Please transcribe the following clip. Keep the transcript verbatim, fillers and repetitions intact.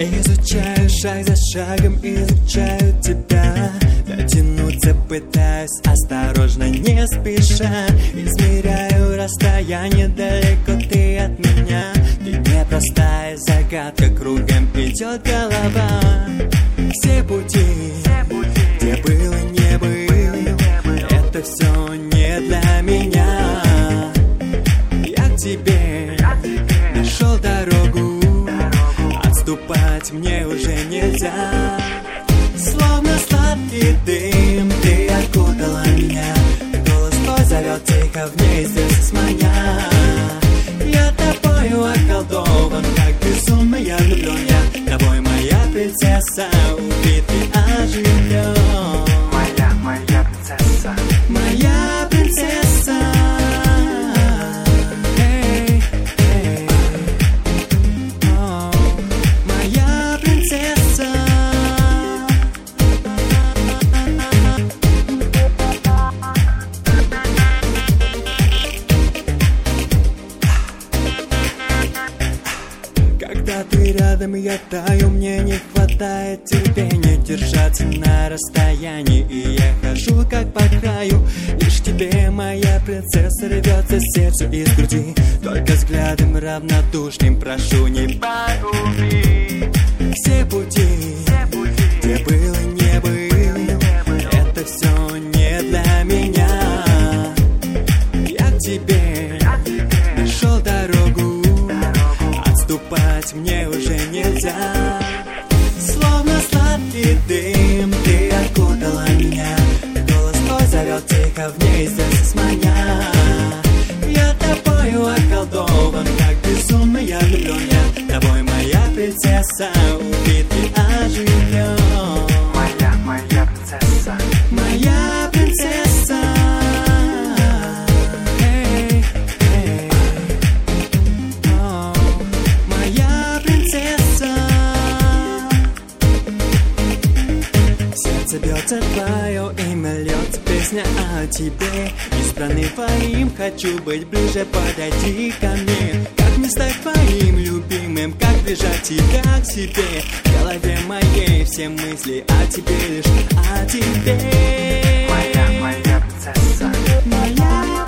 Изучаю шаг за шагом, изучаю тебя. Дотянуться пытаюсь осторожно, не спеша. Измеряю расстояние, далеко ты от меня. Ты непростая загадка, кругом идет голова. Все пути, где было, не было, это все не для меня. Я к тебе нашел дорогу, отступать мне уже нельзя. Словно сладкий дым, ты окутала меня. Голос твой зовет тихо в неизвестность моя. Я тобою околдован, как безумно я влюблен. Я тобой, моя принцесса, убит и оживлен. Моя, моя принцесса. Моя принцесса. Эй, эй. О, моя принцесса. Когда ты рядом, я таю, мне не хватает терпения держаться на расстоянии. И я хожу как по краю, лишь тебе, моя принцесса, рвется сердце из груди. Только взглядом равнодушным прошу, не погуби. Все пути, где было, не было, это все не для меня. Я к тебе нашел дорогу, отступать мне уже нельзя. Словно сладкий дым, ты окутала меня. Голос твой зовет тихо в неизвестность моя. Я тобою околдован, как безумно я влюблен. Я тобой, моя принцесса, убит и оживлен. Моя, моя принцесса. Моя принцесса. Эй, эй. О, моя принцесса. Сердце бьется твое имя, льется песня о тебе. Избранный твоим, хочу быть ближе, подойди ко мне. Как мне стать твоим любимым, как прижать тебя к себе. В голове моей все мысли о тебе, лишь о тебе. Моя, моя принцесса. Моя